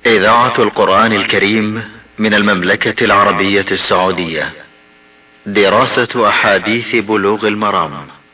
إذاعة القرآن الكريم من المملكة العربية السعودية. دراسة أحاديث بلوغ المرام.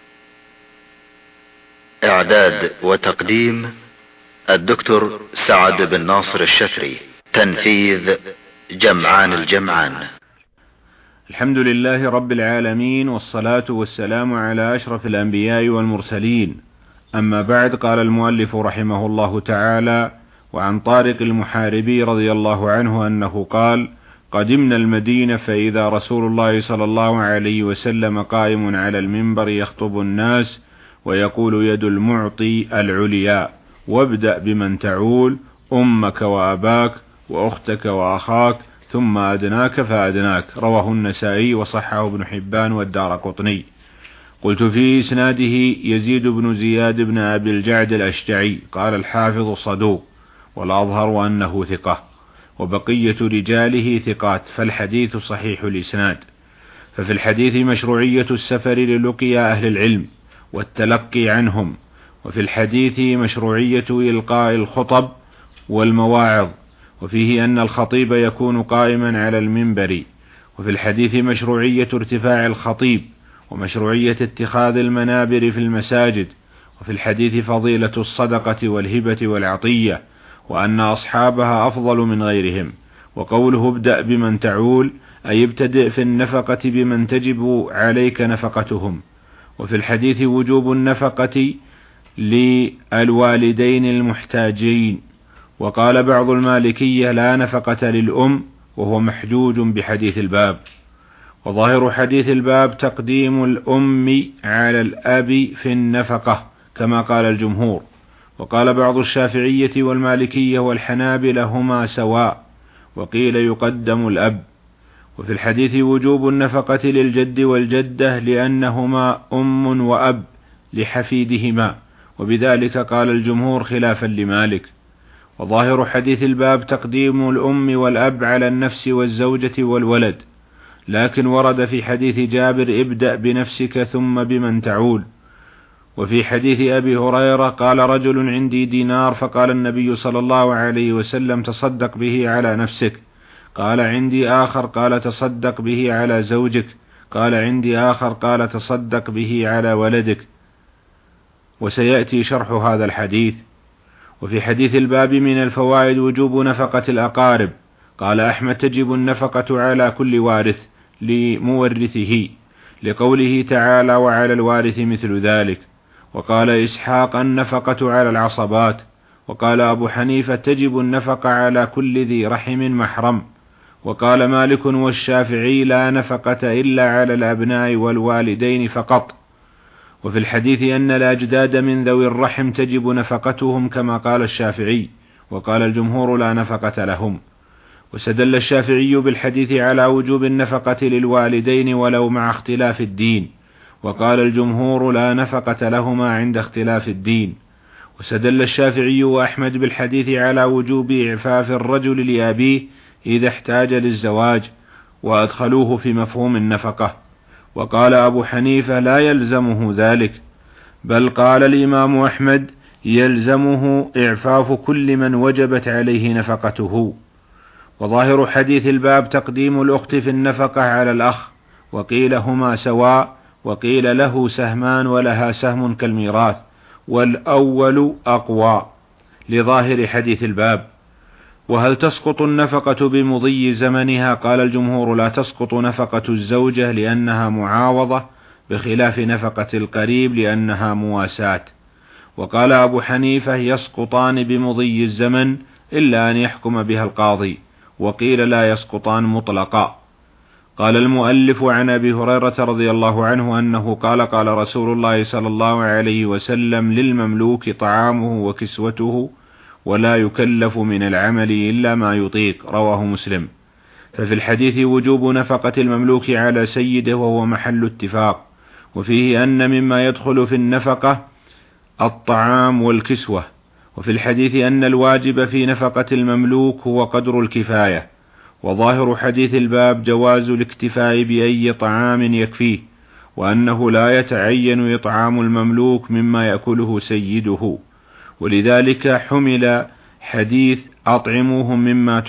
إعداد وتقديم الدكتور سعد بن ناصر الشفري. تنفيذ جمعان الجمعان. الحمد لله رب العالمين، والصلاة والسلام على أشرف الأنبياء والمرسلين. أما بعد، قال المؤلف رحمه الله تعالى: وعن طارق المحاربي رضي الله عنه أنه قال: قدمنا المدينة فإذا رسول الله صلى الله عليه وسلم قائم على المنبر يخطب الناس ويقول: يد المعطي العليا، وابدأ بمن تعول، أمك وأباك وأختك وأخاك ثم أدناك فأدناك. رواه النسائي وصححه ابن حبان والدارقطني. قلت في إسناده يزيد بن زياد بن أبي الجعد الأشجعي. قال الحافظ: صدوق، والأظهر أنه ثقة، وبقية رجاله ثقات، فالحديث صحيح الإسناد. ففي الحديث مشروعية السفر للقيا أهل العلم والتلقي عنهم، وفي الحديث مشروعية إلقاء الخطب والمواعظ، وفيه أن الخطيب يكون قائما على المنبر. وفي الحديث مشروعية ارتفاع الخطيب، ومشروعية اتخاذ المنابر في المساجد. وفي الحديث فضيلة الصدقة والهبة والعطية، وأن أصحابها أفضل من غيرهم. وقوله ابدأ بمن تعول، أي ابتدئ في النفقة بمن تجب عليك نفقتهم. وفي الحديث وجوب النفقة للوالدين المحتاجين. وقال بعض المالكية: لا نفقة للأم، وهو محجوج بحديث الباب. وظاهر حديث الباب تقديم الأم على الأب في النفقة كما قال الجمهور. وقال بعض الشافعية والمالكية والحنابلة: هما سواء، وقيل يقدم الأب. وفي الحديث وجوب النفقة للجد والجدة لأنهما أم وأب لحفيدهما، وبذلك قال الجمهور خلافا لمالك. وظاهر حديث الباب تقديم الأم والأب على النفس والزوجة والولد، لكن ورد في حديث جابر: ابدأ بنفسك ثم بمن تعول. وفي حديث أبي هريرة قال رجل: عندي دينار، فقال النبي صلى الله عليه وسلم: تصدق به على نفسك. قال: عندي آخر، قال: تصدق به على زوجك. قال: عندي آخر، قال: تصدق به على ولدك. وسيأتي شرح هذا الحديث. وفي حديث الباب من الفوائد وجوب نفقة الأقارب. قال أحمد: تجب النفقة على كل وارث لمورثه، لقوله تعالى: وعلى الوارث مثل ذلك. وقال إسحاق: النفقة على العصبات. وقال أبو حنيفة: تجب النفقة على كل ذي رحم محرم. وقال مالك والشافعي: لا نفقة إلا على الأبناء والوالدين فقط. وفي الحديث أن الأجداد من ذوي الرحم تجب نفقتهم كما قال الشافعي، وقال الجمهور: لا نفقة لهم. وسدل الشافعي بالحديث على وجوب النفقة للوالدين ولو مع اختلاف الدين، وقال الجمهور: لا نفقة لهما عند اختلاف الدين. وسدل الشافعي وأحمد بالحديث على وجوب إعفاف الرجل لأبيه إذا احتاج للزواج، وأدخلوه في مفهوم النفقة. وقال أبو حنيفة: لا يلزمه ذلك، بل قال الإمام أحمد: يلزمه إعفاف كل من وجبت عليه نفقته. وظاهر حديث الباب تقديم الأخت في النفقة على الأخ، وقيل هما سواء، وقيل له سهمان ولها سهم كالميراث، والأول أقوى لظاهر حديث الباب. وهل تسقط النفقة بمضي زمنها؟ قال الجمهور: لا تسقط نفقة الزوجة لأنها معاوضة، بخلاف نفقة القريب لأنها مواساة. وقال أبو حنيفة: يسقطان بمضي الزمن إلا أن يحكم بها القاضي، وقيل لا يسقطان مطلقا. قال المؤلف: عن أبي هريرة رضي الله عنه أنه قال: قال رسول الله صلى الله عليه وسلم: للمملوك طعامه وكسوته، ولا يكلف من العمل إلا ما يطيق. رواه مسلم. ففي الحديث وجوب نفقة المملوك على سيده، وهو محل اتفاق. وفيه أن مما يدخل في النفقة الطعام والكسوة. وفي الحديث أن الواجب في نفقة المملوك هو قدر الكفاية. وظاهر حديث الباب جواز الاكتفاء بأي طعام يكفيه، وأنه لا يتعين إطعام المملوك مما يأكله سيده. ولذلك حمل حديث أطعموهم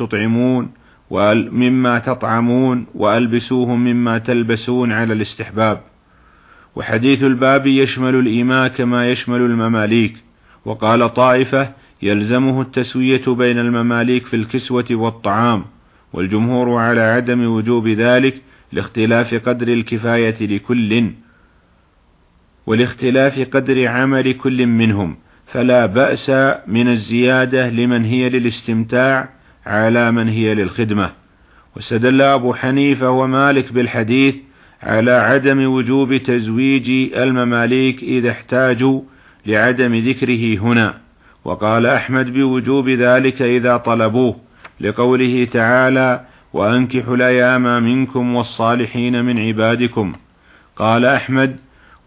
مما تطعمون وألبسوهم مما تلبسون على الاستحباب. وحديث الباب يشمل الإماء كما يشمل المماليك. وقال طائفة يلزمه التسوية بين المماليك في الكسوة والطعام، والجمهور على عدم وجوب ذلك لاختلاف قدر الكفاية لكل ولاختلاف قدر عمل كل منهم، فلا بأس من الزيادة لمن هي للاستمتاع على من هي للخدمة. واستدل أبو حنيفة ومالك بالحديث على عدم وجوب تزويج المماليك إذا احتاجوا لعدم ذكره هنا، وقال أحمد بوجوب ذلك إذا طلبوه، لقوله تعالى وأنكحوا الأيام منكم والصالحين من عبادكم. قال أحمد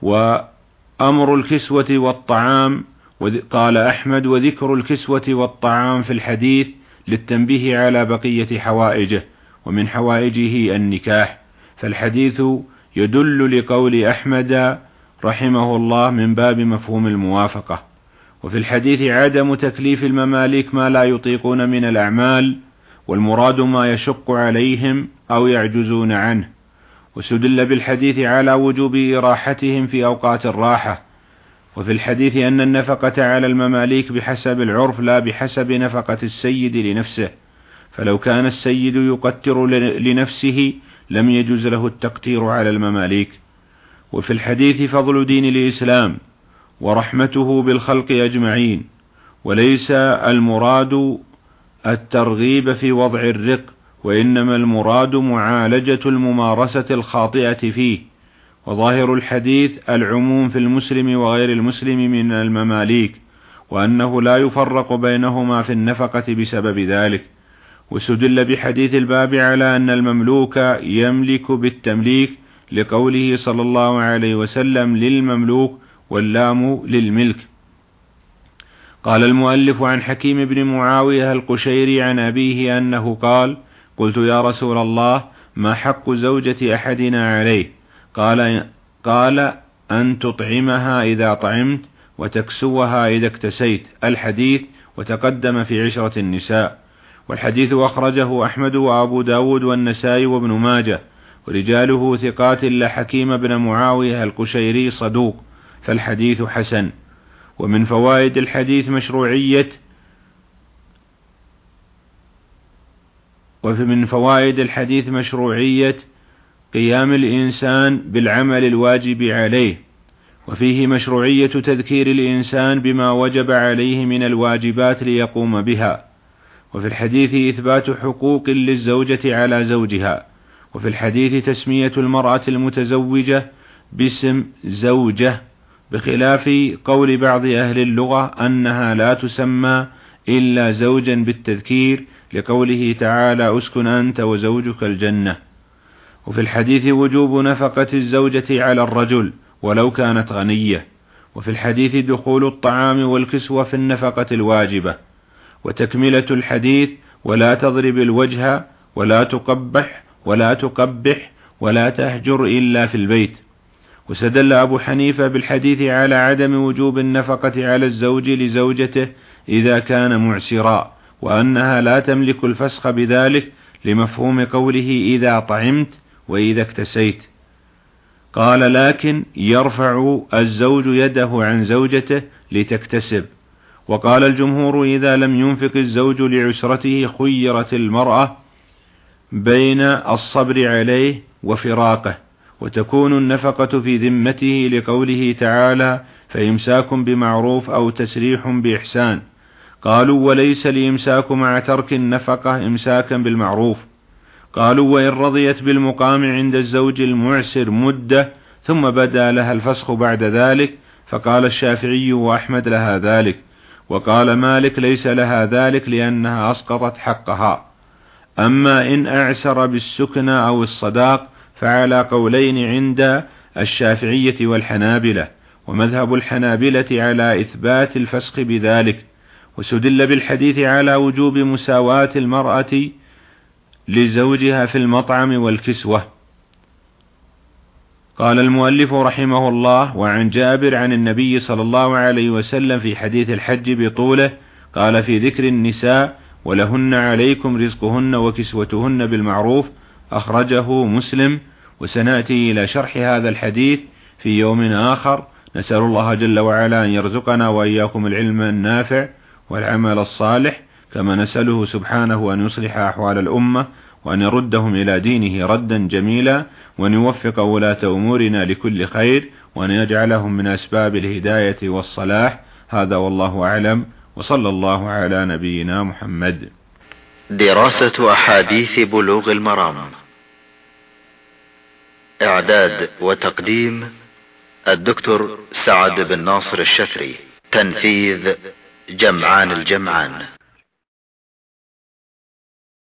وأمر الكسوة والطعام قال أحمد وذكر الكسوة والطعام في الحديث للتنبيه على بقية حوائجه، ومن حوائجه النكاح، فالحديث يدل لقول أحمد رحمه الله من باب مفهوم الموافقة. وفي الحديث عدم تكليف المماليك ما لا يطيقون من الأعمال، والمراد ما يشق عليهم أو يعجزون عنه. وسدل بالحديث على وجوب إراحتهم في أوقات الراحة. وفي الحديث أن النفقة على المماليك بحسب العرف لا بحسب نفقة السيد لنفسه، فلو كان السيد يقتر لنفسه لم يجوز له التقتير على المماليك. وفي الحديث فضل دين الإسلام ورحمته بالخلق أجمعين، وليس المراد الترغيب في وضع الرق، وإنما المراد معالجة الممارسة الخاطئة فيه. وظاهر الحديث العموم في المسلم وغير المسلم من المماليك، وأنه لا يفرق بينهما في النفقة بسبب ذلك. وسدل بحديث الباب على أن المملوك يملك بالتمليك، لقوله صلى الله عليه وسلم للمملوك واللام للملك. قال المؤلف عن حكيم بن معاوية القشيري عن أبيه أنه قال قلت يا رسول الله ما حق زوجة أحدنا عليه؟ قال أن تطعمها إذا طعمت وتكسوها إذا اكتسيت، الحديث، وتقدم في عشرة النساء. والحديث أخرجه أحمد وأبو داود والنسائي وابن ماجه، ورجاله ثقات إلا حكيم بن معاوية القشيري صدوق، فالحديث حسن. ومن فوائد الحديث مشروعية قيام الإنسان بالعمل الواجب عليه، وفيه مشروعية تذكير الإنسان بما وجب عليه من الواجبات ليقوم بها. وفي الحديث إثبات حقوق للزوجة على زوجها. وفي الحديث تسمية المرأة المتزوجة باسم زوجة، بخلاف قول بعض أهل اللغة أنها لا تسمى إلا زوجا بالتذكير، لقوله تعالى أسكن أنت وزوجك الجنة. وفي الحديث وجوب نفقة الزوجة على الرجل ولو كانت غنية. وفي الحديث دخول الطعام والكسوة في النفقة الواجبة. وتكملة الحديث ولا تضرب الوجه ولا تقبح ولا تهجر إلا في البيت. وسدل أبو حنيفة بالحديث على عدم وجوب النفقة على الزوج لزوجته إذا كان معسرا، وأنها لا تملك الفسخ بذلك، لمفهوم قوله إذا طعمت وإذا اكتسيت. قال لكن يرفع الزوج يده عن زوجته لتكتسب. وقال الجمهور إذا لم ينفق الزوج لعسرته خيرت المرأة بين الصبر عليه وفراقه، وتكون النفقة في ذمته، لقوله تعالى فإمساك بمعروف أو تسريح بإحسان. قالوا وليس الإمساك مع ترك النفقة إمساكا بالمعروف. قالوا وإن رضيت بالمقام عند الزوج المعسر مدة ثم بدا لها الفسخ بعد ذلك، فقال الشافعي وأحمد لها ذلك، وقال مالك ليس لها ذلك لأنها أسقطت حقها. أما إن أعسر بالسكنى أو الصداق فعلى قولين عند الشافعية والحنابلة، ومذهب الحنابلة على إثبات الفسخ بذلك. وسدل بالحديث على وجوب مساواة المرأة لزوجها في المطعم والكسوة. قال المؤلف رحمه الله وعن جابر عن النبي صلى الله عليه وسلم في حديث الحج بطوله قال في ذكر النساء ولهن عليكم رزقهن وكسوتهن بالمعروف، أخرجه مسلم. وسنأتي إلى شرح هذا الحديث في يوم آخر. نسأل الله جل وعلا أن يرزقنا وإياكم العلم النافع والعمل الصالح، كما نسأله سبحانه أن يصلح أحوال الأمة، وأن يردهم إلى دينه ردا جميلا، وأن يوفق ولاة أمورنا لكل خير، وأن يجعلهم من أسباب الهداية والصلاح. هذا والله أعلم، وصلى الله على نبينا محمد. دراسة أحاديث بلوغ المرام، إعداد وتقديم الدكتور سعد بن ناصر الشفري، تنفيذ جمعان الجمعان.